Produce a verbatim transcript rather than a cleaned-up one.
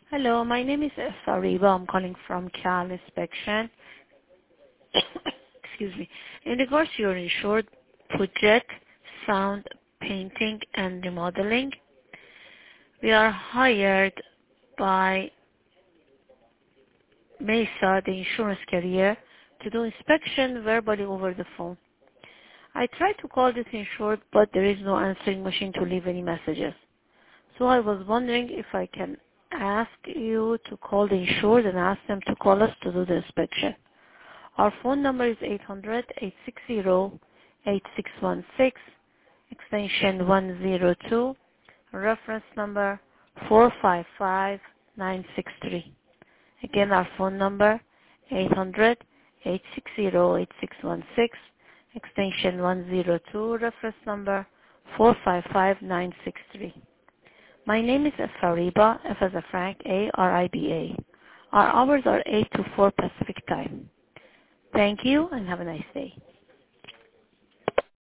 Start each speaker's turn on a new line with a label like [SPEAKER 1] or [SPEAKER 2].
[SPEAKER 1] Hello, my name is Sariba. I'm calling from Cal Inspection. Excuse me. In regards to your insured project, sound, painting, and remodeling, we are hired by Mesa, the insurance carrier, to do inspection verbally over the phone. I tried to call this insured, but there is no answering machine to leave any messages. So I was wondering if I can ask you to call the insured and ask them to call us to do the inspection. Our phone number is eight hundred, eight six zero, eight six one six, extension one zero two, reference number four five five nine six three. Again, our phone number eight hundred, eight six zero, eight six one six, extension one zero two, reference number four five five nine six three. My name is Fariba, F as a Frank, A R I B A. Our hours are eight to four Pacific time. Thank you and have a nice day.